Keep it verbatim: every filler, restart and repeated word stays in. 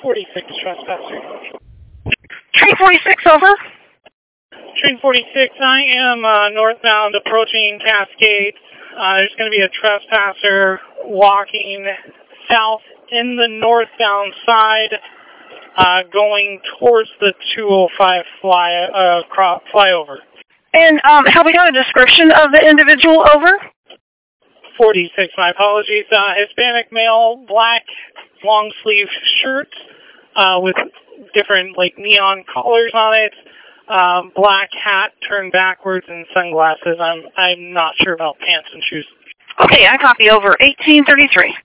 forty-six, trespasser. Train forty-six, over. Train forty-six, I am uh, northbound approaching Cascade. Uh, there's going to be a trespasser walking south in the northbound side, uh, going towards the two oh five fly, uh, crop, flyover. And um, have we got a description of the individual, over? forty-six, my apologies. Uh, Hispanic male, black, long sleeve shirt uh, with different like neon collars on it, um, black hat turned backwards, and sunglasses. I'm I'm not sure about pants and shoes. Okay, I copy, over. eighteen thirty-three.